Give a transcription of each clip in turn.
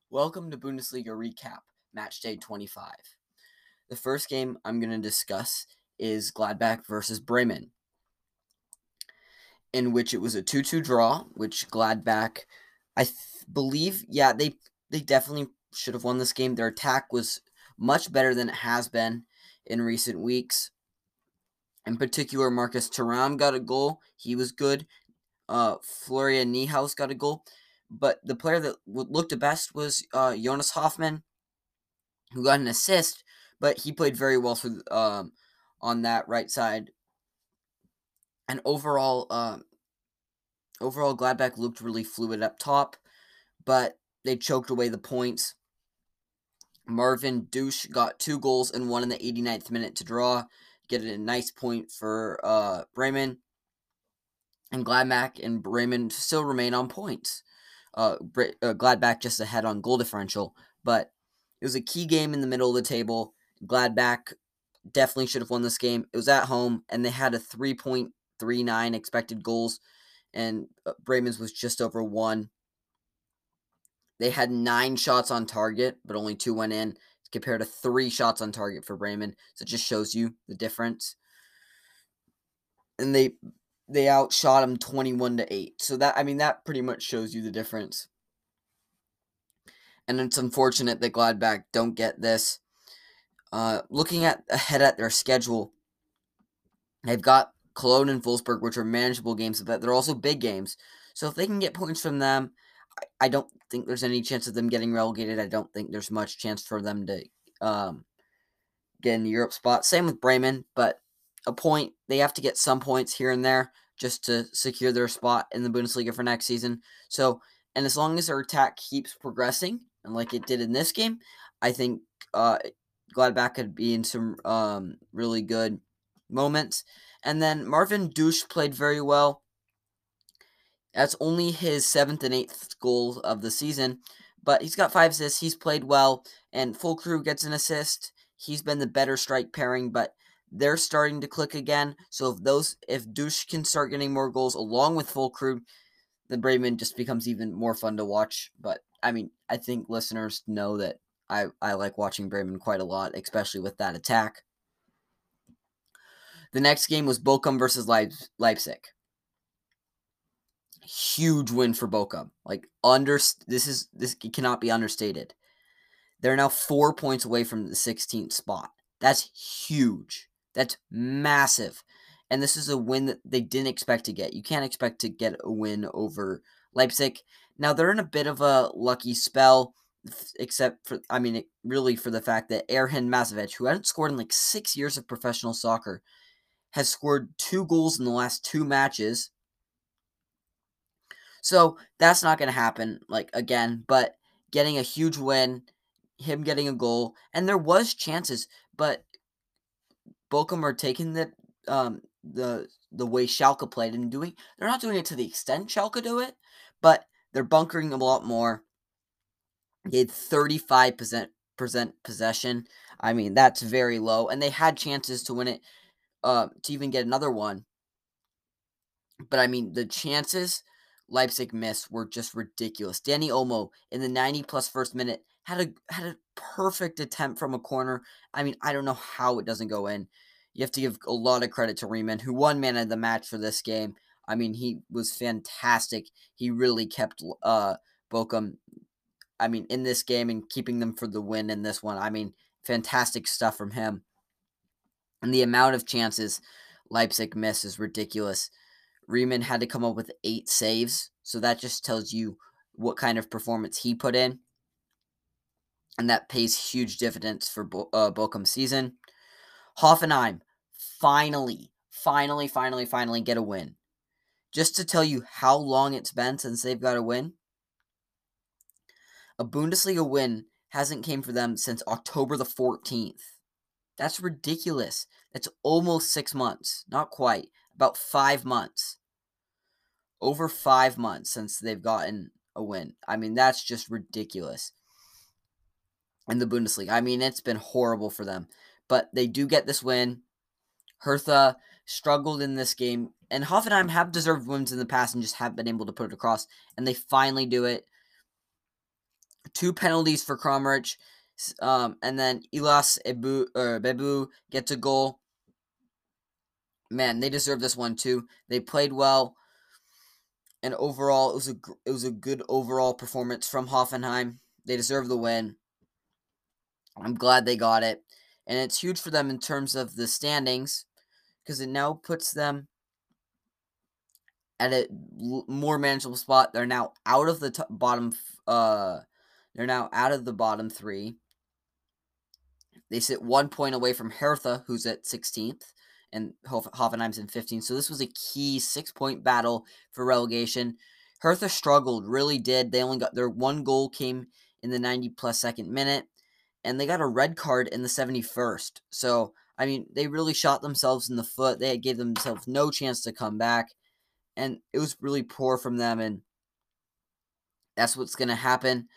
Welcome to Bundesliga Recap, Match Day 25. The first game I'm going to discuss is Gladbach versus Bremen, in which it was a 2-2 draw, which Gladbach, believe, they definitely should have won this game. Their attack was much better than it has been in recent weeks. In particular, Marcus Thuram got a goal. He was good. Florian Niehaus got a goal. But the player that looked the best was Jonas Hoffmann, who got an assist, but he played very well for on that right side. And overall, Gladbach looked really fluid up top, but they choked away the points. Marvin Dusch got 2 goals and 1 in the 89th minute to draw, get a nice point for Bremen. And Gladbach and Bremen still remain on points. Gladbach just ahead on goal differential, but it was a key game in the middle of the table. Gladbach definitely should have won this game. It was at home, and they had a 3.39 expected goals, and Bremen's was just over 1. They had 9 shots on target, but only 2 went in, compared to 3 shots on target for Bremen. So it just shows you the difference. And they outshot them 21-8. So that pretty much shows you the difference. And it's unfortunate that Gladbach don't get this. Looking ahead at their schedule, they've got Cologne and Wolfsburg, which are manageable games, but they're also big games. So if they can get points from them, I don't think there's any chance of them getting relegated. I don't think there's much chance for them to get in the Europe spot. Same with Bremen, but they have to get some points here and there just to secure their spot in the Bundesliga for next season. So, and as long as their attack keeps progressing, and like it did in this game, I think Gladbach could be in some really good moments. And then Marvin Dusch played very well. That's only his 7th and 8th goal of the season, but he's got 5 assists. He's played well, and Füllkrug gets an assist. He's been the better strike pairing, but they're starting to click again. So if Dusch can start getting more goals along with Füllkrug, then Bremen just becomes even more fun to watch. But I think listeners know that I like watching Bremen quite a lot, especially with that attack. The next game was Bochum versus Leipzig. Huge win for Bochum. This cannot be understated. They're now 4 points away from the 16th spot. That's huge. That's massive. And this is a win that they didn't expect to get. You can't expect to get a win over Leipzig. Now, they're in a bit of a lucky spell, except for, really for the fact that Erhan Mazovic, who hadn't scored in 6 years of professional soccer, has scored 2 goals in the last 2 matches. So that's not going to happen, again, but getting a huge win, him getting a goal, and there was chances, but Bochum are taking the way Schalke played and they're not doing it to the extent Schalke do it, but they're bunkering a lot more. They had 35% possession. That's very low, and they had chances to win it, to even get another one. But the chances Leipzig missed were just ridiculous. Dani Olmo in the 90-plus first minute had a perfect attempt from a corner. I don't know how it doesn't go in. You have to give a lot of credit to Riemann, who won man of the match for this game. He was fantastic. He really kept Bochum, in this game and keeping them for the win in this one. Fantastic stuff from him. And the amount of chances Leipzig missed is ridiculous. Riemann had to come up with 8 saves, so that just tells you what kind of performance he put in. And that pays huge dividends for Bochum's season. Hoffenheim finally get a win. Just to tell you how long it's been since they've got a win, a Bundesliga win hasn't came for them since October the 14th. That's ridiculous. That's almost 6 months. Not quite. About 5 months. Over 5 months since they've gotten a win. That's just ridiculous. In the Bundesliga. It's been horrible for them. But they do get this win. Hertha struggled in this game. And Hoffenheim have deserved wins in the past and just haven't been able to put it across. And they finally do it. 2 penalties for Kramaric, and then Ilas Bebu gets a goal. Man, they deserve this one too. They played well, and overall, it was a good overall performance from Hoffenheim. They deserve the win. I'm glad they got it, and it's huge for them in terms of the standings because it now puts them at a more manageable spot. They're now out of the bottom. They're now out of the bottom 3. They sit 1 point away from Hertha, who's at 16th, and Hoffenheim's in 15th. So this was a key 6-point battle for relegation. Hertha struggled, really did. They only got their 1 goal came in the 90-plus second minute, and they got a red card in the 71st. So, I mean, they really shot themselves in the foot. They gave themselves no chance to come back, and it was really poor from them, and that's what's going to happen.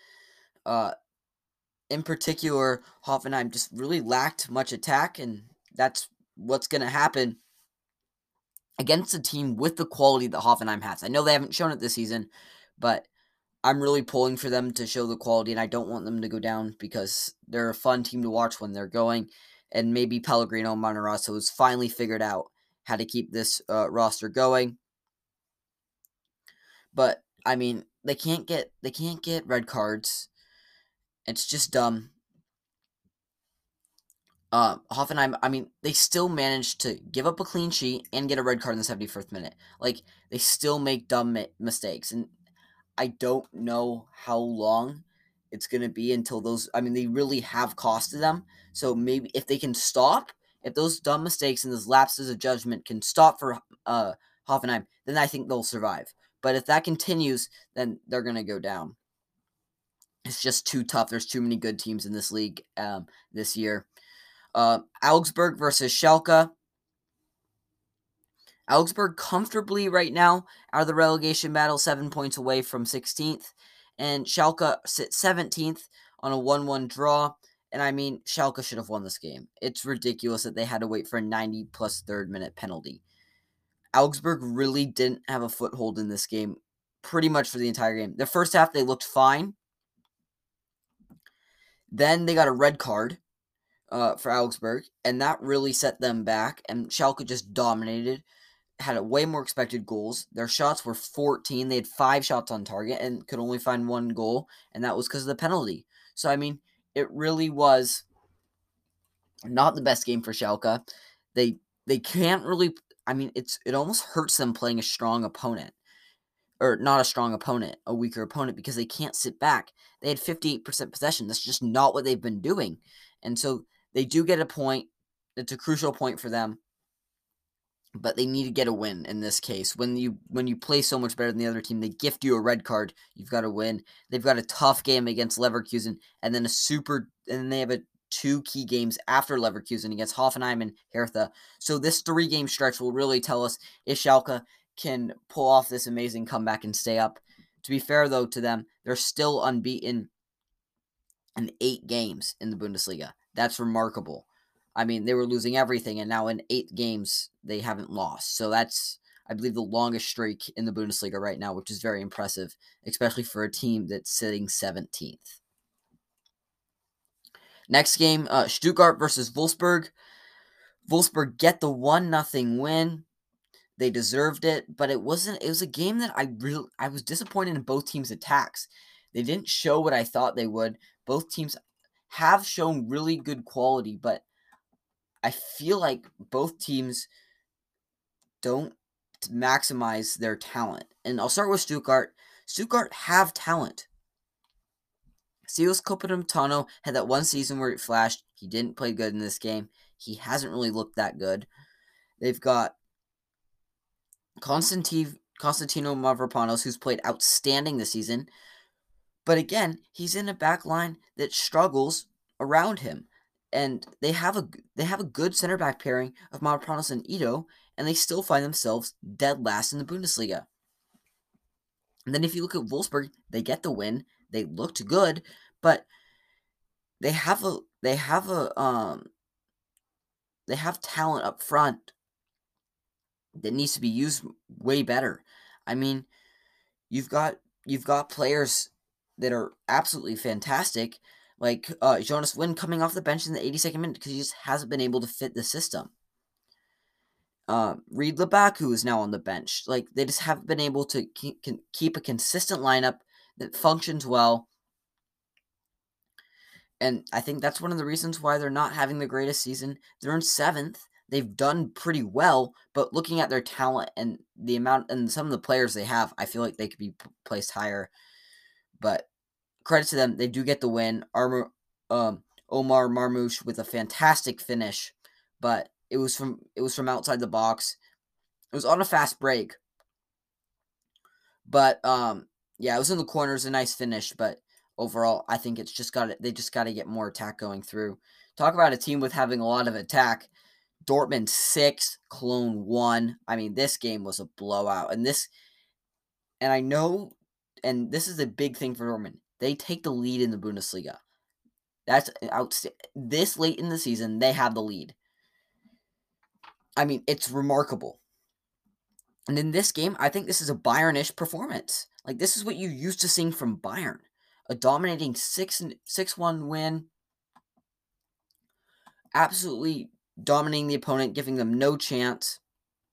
In particular, Hoffenheim just really lacked much attack, and that's what's going to happen against a team with the quality that Hoffenheim has. I know they haven't shown it this season, but I'm really pulling for them to show the quality, and I don't want them to go down because they're a fun team to watch when they're going, and maybe Pellegrino Matarazzo has finally figured out how to keep this roster going. But, I mean, they can't get red cards. It's just dumb. Hoffenheim, I mean, they still managed to give up a clean sheet and get a red card in the 71st minute. Like, they still make dumb mistakes. And I don't know how long it's going to be until they really have costed them. So maybe if they can stop, if those dumb mistakes and those lapses of judgment can stop for Hoffenheim, then I think they'll survive. But if that continues, then they're going to go down. It's just too tough. There's too many good teams in this league this year. Augsburg versus Schalke. Augsburg comfortably right now out of the relegation battle, 7 points away from 16th. And Schalke sits 17th on a 1-1 draw. And I mean, Schalke should have won this game. It's ridiculous that they had to wait for a 90-plus third-minute penalty. Augsburg really didn't have a foothold in this game pretty much for the entire game. The first half, they looked fine. Then they got a red card for Augsburg, and that really set them back, and Schalke just dominated, had a way more expected goals. Their shots were 14. They had 5 shots on target and could only find 1 goal, and that was because of the penalty. So, I mean, it really was not the best game for Schalke. They can't really, I mean, it almost hurts them playing a strong opponent. Or not a strong opponent, a weaker opponent, because they can't sit back. They had 58% possession. That's just not what they've been doing. And so they do get a point. It's a crucial point for them. But they need to get a win in this case. When you play so much better than the other team, they gift you a red card. You've got to win. They've got a tough game against Leverkusen, and then they have 2 key games after Leverkusen against Hoffenheim and Hertha. So this 3-game stretch will really tell us if Schalke can pull off this amazing comeback and stay up. To be fair, though, to them, they're still unbeaten in 8 games in the Bundesliga. That's remarkable. I mean, they were losing everything, and now in 8 games, they haven't lost. So that's, I believe, the longest streak in the Bundesliga right now, which is very impressive, especially for a team that's sitting 17th. Next game, Stuttgart versus Wolfsburg. Wolfsburg get the 1-0 win. They deserved it, but it was a game that I was disappointed in both teams' attacks. They didn't show what I thought they would. Both teams have shown really good quality, but I feel like both teams don't maximize their talent. And I'll start with Stuttgart. Stuttgart have talent. Silas Copenhagen had that one season where it flashed. He didn't play good in this game. He hasn't really looked that good. They've got Constantino Mavropanos, who's played outstanding this season. But again, he's in a back line that struggles around him. And they have a good center back pairing of Mavropanos and Ito, and they still find themselves dead last in the Bundesliga. And then if you look at Wolfsburg, they get the win. They looked good, but they have talent up front that needs to be used way better. I mean, you've got players that are absolutely fantastic, like Jonas Wind coming off the bench in the 82nd minute because he just hasn't been able to fit the system. Reed Labaku is now on the bench. Like, they just haven't been able to keep a consistent lineup that functions well. And I think that's one of the reasons why they're not having the greatest season. They're in 7th. They've done pretty well, but looking at their talent and the amount and some of the players they have, I feel like they could be placed higher. But credit to them, they do get the win. Omar Marmoush with a fantastic finish, but it was from outside the box. It was on a fast break, but yeah, it was in the corners, a nice finish. But overall, I think they just got to get more attack going through. Talk about a team with having a lot of attack. Dortmund 6, Cologne 1. I mean, this game was a blowout, and I know, and this is a big thing for Dortmund. They take the lead in the Bundesliga. That's outstanding. This late in the season, they have the lead. I mean, it's remarkable. And in this game, I think this is a Bayern-ish performance. Like, this is what you used to seeing from Bayern. A dominating 6-1 win. Absolutely dominating the opponent, giving them no chance.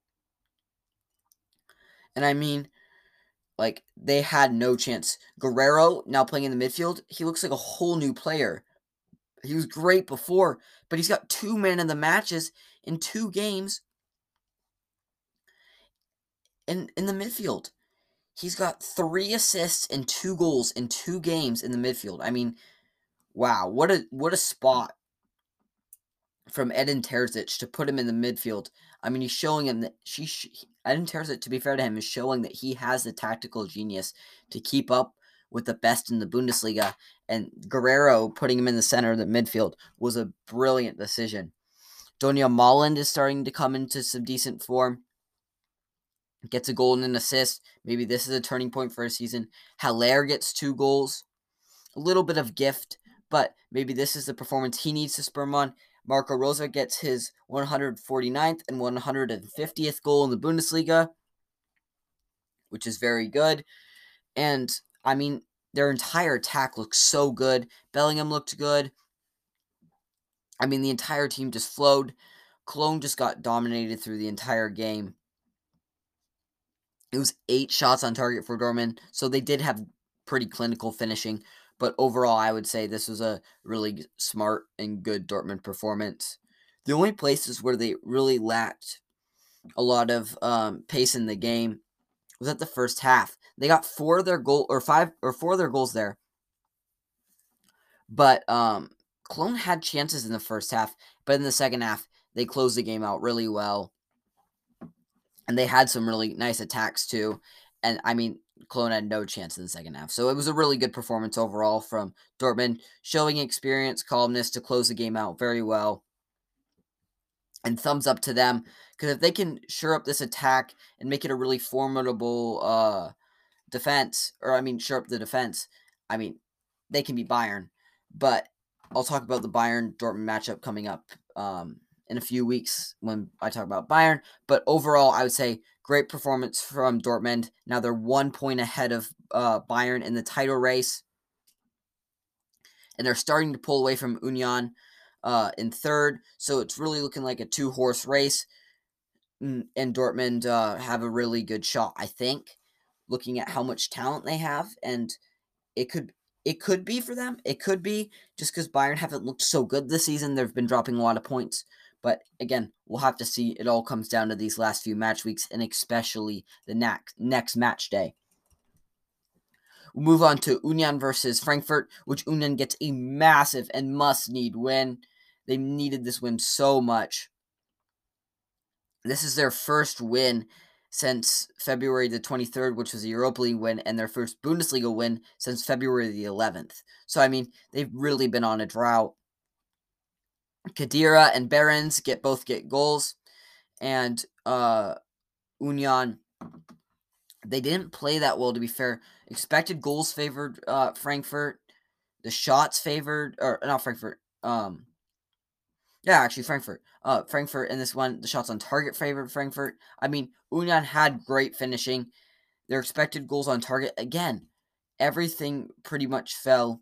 And I mean, like, they had no chance. Guerrero, now playing in the midfield, he looks like a whole new player. He was great before, but he's got 2 man of the matches in 2 games in the midfield. He's got 3 assists and 2 goals in 2 games in the midfield. I mean, wow, what a spot from Edin Terzic to put him in the midfield. I mean, he's showing him that Edin Terzic, to be fair to him, is showing that he has the tactical genius to keep up with the best in the Bundesliga. And Guerrero putting him in the center of the midfield was a brilliant decision. Donyell Molland is starting to come into some decent form. Gets a goal and an assist. Maybe this is a turning point for his season. Haller gets 2 goals. A little bit of gift, but maybe this is the performance he needs to spur him on. Marco Rosa gets his 149th and 150th goal in the Bundesliga, which is very good. And, I mean, their entire attack looks so good. Bellingham looked good. I mean, the entire team just flowed. Cologne just got dominated through the entire game. It was 8 shots on target for Dortmund, so they did have pretty clinical finishing. But overall, I would say this was a really smart and good Dortmund performance. The only places where they really lacked a lot of pace in the game was at the first half. They got 4 of their goals there, but Cologne had chances in the first half. But in the second half, they closed the game out really well, and they had some really nice attacks too. And I mean, Cologne had no chance in the second half. So it was a really good performance overall from Dortmund, showing experience, calmness to close the game out very well. And thumbs up to them, because if they can shore up this attack and make it a really formidable defense, shore up the defense, I mean, they can beat Bayern. But I'll talk about the Bayern-Dortmund matchup coming up in a few weeks when I talk about Bayern. But overall, I would say great performance from Dortmund. Now they're 1 point ahead of Bayern in the title race. And they're starting to pull away from Union in third. So it's really looking like a 2-horse race. And Dortmund have a really good shot, I think, looking at how much talent they have. And it could be for them. It could be just because Bayern haven't looked so good this season. They've been dropping a lot of points. But again, we'll have to see. It all comes down to these last few match weeks, and especially the next match day. We'll move on to Union versus Frankfurt, which Union gets a massive and must-need win. They needed this win so much. This is their first win since February the 23rd, which was a Europa League win, and their first Bundesliga win since February the 11th. So, I mean, they've really been on a drought. Khedira and Behrens both get goals, and Union, they didn't play that well, to be fair. Expected goals favored Frankfurt. The shots favored, or not Frankfurt. Actually, Frankfurt. Frankfurt in this one, the shots on target favored Frankfurt. I mean, Union had great finishing. Their expected goals on target, again, everything pretty much fell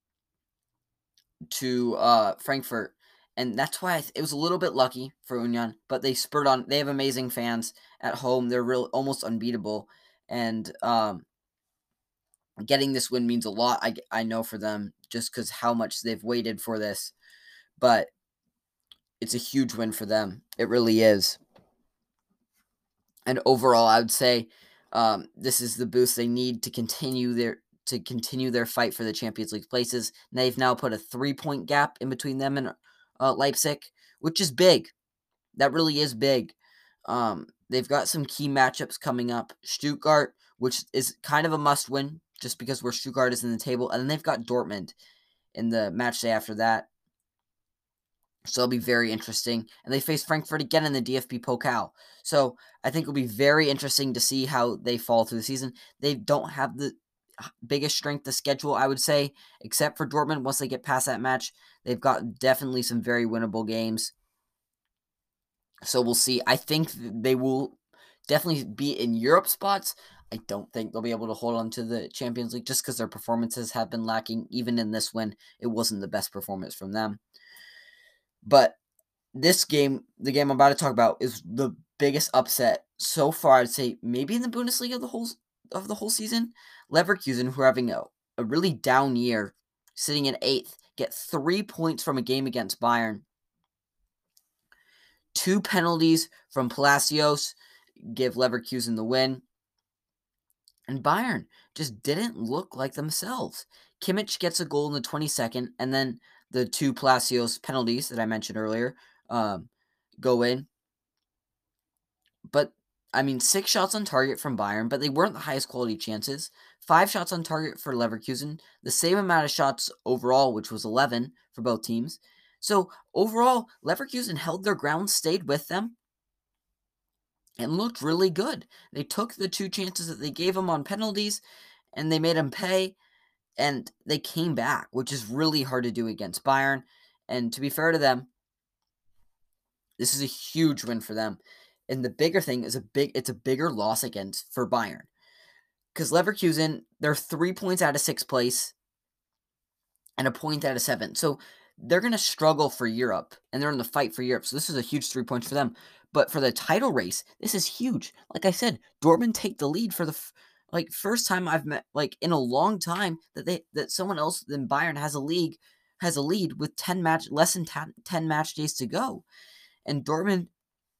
to Frankfurt, and that's why it was a little bit lucky for Union, but they spurred on. They have amazing fans at home. They're real almost unbeatable, and getting this win means a lot. I know for them just because how much they've waited for this, but it's a huge win for them. It really is. And overall, I would say this is the boost they need to continue their fight for the Champions League places. And they've now put a 3-point gap in between them and Leipzig, which is big. That really is big. They've got some key matchups coming up. Stuttgart, which is kind of a must-win, just because where Stuttgart is in the table, and then they've got Dortmund in the match day after that. So it'll be very interesting. And they face Frankfurt again in the DFB Pokal. So I think it'll be very interesting to see how they fall through the season. They don't have the biggest strength of schedule, I would say, except for Dortmund. Once they get past that match, they've got definitely some very winnable games. So we'll see. I think they will definitely be in Europe spots. I don't think they'll be able to hold on to the Champions League just because their performances have been lacking. Even in this win, it wasn't the best performance from them. But this game, the game I'm about to talk about, is the biggest upset so far. I'd say maybe in the Bundesliga of the whole season. Leverkusen, who are having a really down year, sitting in 8th, get 3 points from a game against Bayern. 2 penalties from Palacios give Leverkusen the win. And Bayern just didn't look like themselves. Kimmich gets a goal in the 22nd, and then the 2 Palacios penalties that I mentioned earlier go in. But, 6 shots on target from Bayern, but they weren't the highest quality chances. 5 shots on target for Leverkusen, the same amount of shots overall, which was 11 for both teams. So, overall, Leverkusen held their ground, stayed with them, and looked really good. They took the 2 chances that they gave them on penalties, and they made them pay, and they came back, which is really hard to do against Bayern. And to be fair to them, this is a huge win for them. And the bigger thing is it's a bigger loss for Bayern. Because Leverkusen, they're 3 points out of 6th place and a point out of 7. So they're going to struggle for Europe, and they're in the fight for Europe. So this is a huge 3 points for them. But for the title race, this is huge. Like I said, Dortmund take the lead for the first time I've met in a long time that someone else than Bayern has a lead with less than 10 match days to go. And Dortmund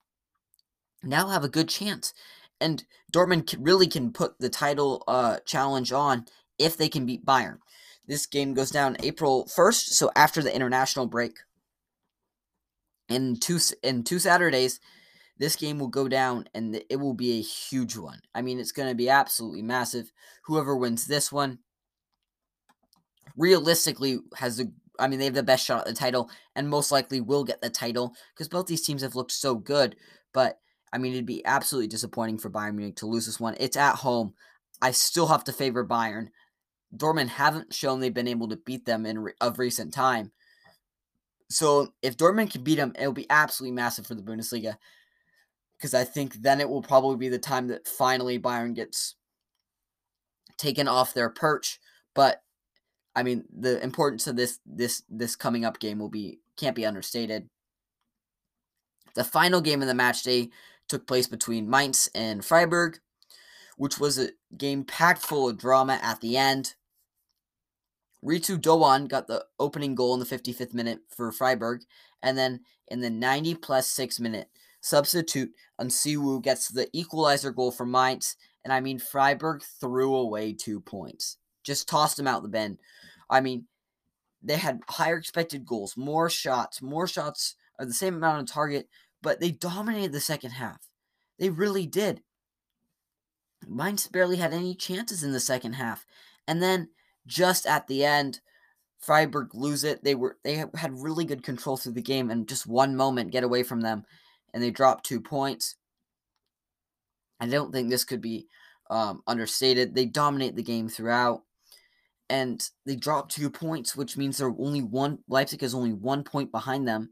now have a good chance. And Dortmund really can put the title challenge on if they can beat Bayern. This game goes down April 1st, so after the international break. In two Saturdays, this game will go down, and it will be a huge one. It's going to be absolutely massive. Whoever wins this one, realistically, they have the best shot at the title, and most likely will get the title, because both these teams have looked so good. But, it'd be absolutely disappointing for Bayern Munich to lose this one. It's at home. I still have to favor Bayern. Dortmund haven't shown they've been able to beat them of recent time. So if Dortmund can beat them, it'll be absolutely massive for the Bundesliga. Because I think then it will probably be the time that finally Bayern gets taken off their perch. But the importance of this coming up game can't be understated. The final game of the match day took place between Mainz and Freiburg, which was a game packed full of drama at the end. Ritu Doan got the opening goal in the 55th minute for Freiburg, and then in the 90 plus 6 minute substitute, Unsiwu gets the equalizer goal for Mainz, and Freiburg threw away 2 points. Just tossed them out the bin. They had higher expected goals, more shots are the same amount on target, but they dominated the second half. They really did. Mainz barely had any chances in the second half. And then just at the end, Freiburg lose it. They had really good control through the game, and just one moment get away from them, and they dropped 2 points. I don't think this could be understated. They dominate the game throughout, and they dropped 2 points, which means Leipzig is only 1 point behind them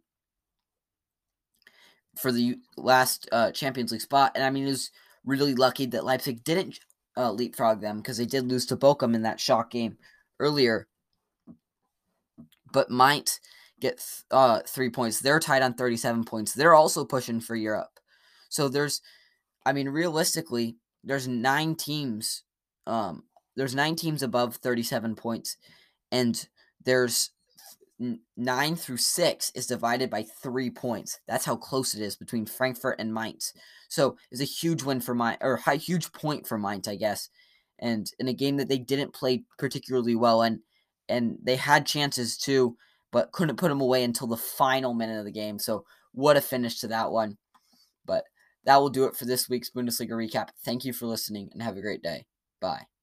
for the last Champions League spot. And it was really lucky that Leipzig didn't leapfrog them because they did lose to Bochum in that shock game earlier. But Mainz get 3 points. They're tied on 37 points. They're also pushing for Europe. So realistically, there's 9 teams. There's 9 teams above 37 points, and there's 9 through 6 is divided by 3 points. That's how close it is between Frankfurt and Mainz. So it's a huge win for Mainz, or a huge point for Mainz, I guess. And in a game that they didn't play particularly well, and they had chances too, but couldn't put them away until the final minute of the game. So what a finish to that one. But that will do it for this week's Bundesliga recap. Thank you for listening and have a great day. Bye.